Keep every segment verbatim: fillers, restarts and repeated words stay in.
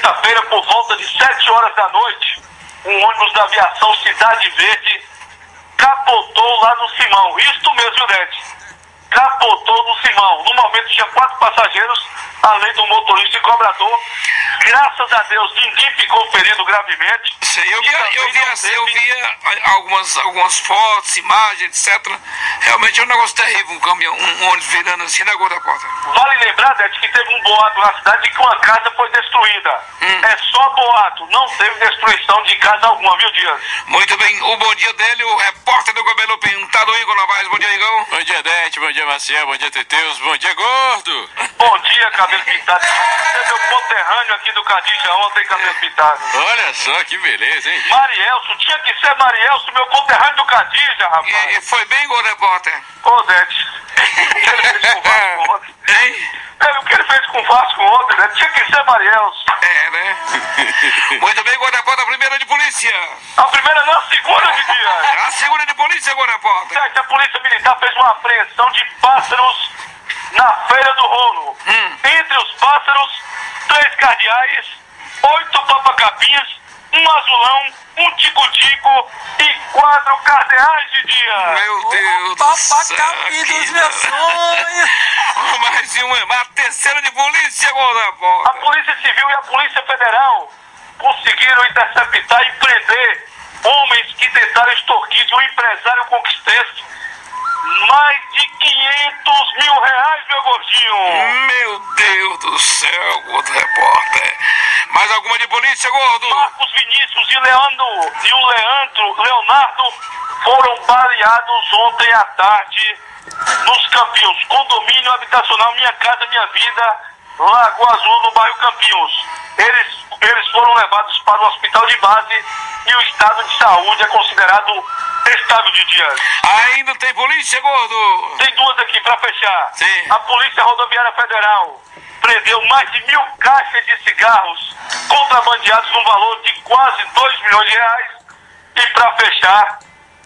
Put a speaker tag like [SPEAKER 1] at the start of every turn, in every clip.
[SPEAKER 1] sexta-feira, por volta de sete horas da noite, um ônibus da aviação Cidade Verde capotou lá no Simão. Isto mesmo, Ildete. Capotou no Simão. No momento tinha quatro passageiros, além do motorista e cobrador. Graças a Deus, ninguém ficou ferido gravemente.
[SPEAKER 2] Sim, eu via, eu via, eu via algumas, algumas fotos, imagens, etcétera. Realmente é um negócio terrível, um caminhão, um ônibus virando assim na da porta.
[SPEAKER 1] Vale lembrar, Dete, que teve um boato na cidade de que uma casa foi destruída. Hum. É só boato, não teve destruição de casa alguma, viu, Dias?
[SPEAKER 2] Muito bem, o bom dia dele, o repórter do Cabelo Pintado, Igor Novaes. Bom dia, Igor.
[SPEAKER 3] Bom dia, Dete, bom dia, Maciel, bom dia, Teteus, bom dia, Gordo.
[SPEAKER 1] Bom dia, Cabelo Pintado. Você é meu conterrâneo aqui do Cadija ontem, Cabelo Pintado.
[SPEAKER 3] Olha só, que beleza, hein?
[SPEAKER 1] Marielso, tinha que ser Marielso, meu conterrâneo do Cadija, rapaz.
[SPEAKER 2] E, e foi bem, Igor, repórter?
[SPEAKER 1] Ô, Dete, o que ele fez com o Vasco ontem?
[SPEAKER 2] Hein?
[SPEAKER 1] É, o que ele fez com o Vasco ontem, né? Tinha que ser Marielso.
[SPEAKER 2] É, né? Muito bem, Igor, repórter, a primeira de polícia.
[SPEAKER 1] A primeira não, a segunda de dia.
[SPEAKER 2] A segunda de polícia, Igor, repórter.
[SPEAKER 1] Dete, a polícia militar fez uma apreensão de pássaros na Feira do Rolo. Hum. Entre os pássaros, três cardeais, oito papacapinhas, um azulão, um tico-tico e quatro cardeais de dia.
[SPEAKER 2] Meu Deus
[SPEAKER 4] o
[SPEAKER 2] do céu.
[SPEAKER 4] Papacapi dos meus sonhos.
[SPEAKER 2] Mais uma, a terceira de polícia, Igor, repórter.
[SPEAKER 1] A Polícia Civil e a Polícia Federal conseguiram interceptar e prender homens que tentaram extorquir de um empresário conquistense mais de quinhentos mil reais, meu gordinho.
[SPEAKER 2] Meu Deus do céu, Gordo repórter. Mais alguma de polícia, Gordo?
[SPEAKER 1] Marcos Vinícius e Leandro e o Leandro, Leonardo foram baleados ontem à tarde nos Campinhos. Condomínio habitacional Minha Casa Minha Vida, Lagoa Azul, no bairro Campinhos. Eles, eles foram levados para o hospital de base e o estado de saúde é considerado estável de dias.
[SPEAKER 2] Ainda tem polícia, Gordo?
[SPEAKER 1] Tem duas aqui para fechar.
[SPEAKER 2] Sim.
[SPEAKER 1] A Polícia Rodoviária Federal prendeu mais de mil caixas de cigarros contrabandeados no valor de quase dois milhões de reais. E para fechar,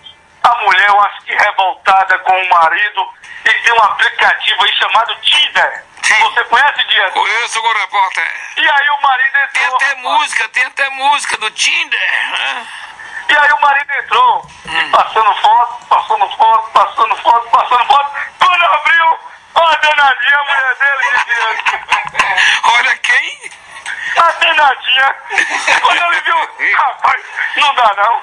[SPEAKER 1] a mulher, eu acho que revoltada com o marido, e tem um aplicativo aí chamado Tinder.
[SPEAKER 2] Sim.
[SPEAKER 1] Você conhece, Dias?
[SPEAKER 2] Conheço, Gordo repórter.
[SPEAKER 1] E aí o marido entrou...
[SPEAKER 2] Tem até
[SPEAKER 1] rapaz.
[SPEAKER 2] música, tem até música do Tinder, né?
[SPEAKER 1] E aí o marido entrou, hum. e passando foto, passando foto, passando foto, passando foto. Quando abriu, ó, a danadinha, a mulher dele, Dias.
[SPEAKER 2] Olha quem?
[SPEAKER 1] A danadinha. Quando ele viu, rapaz, não dá não.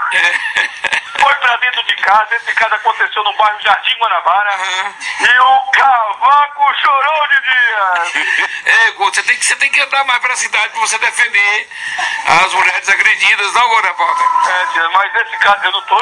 [SPEAKER 1] Foi pra dentro de casa, esse caso aconteceu no bairro Jardim Guanabara. Uhum. E o cavaco chorou de Dias.
[SPEAKER 2] É, Gordo, você tem, que, você tem que andar mais pra cidade pra você defender as mulheres agredidas, não, Gordo repórter?
[SPEAKER 1] É, Dias, mas nesse caso eu não tô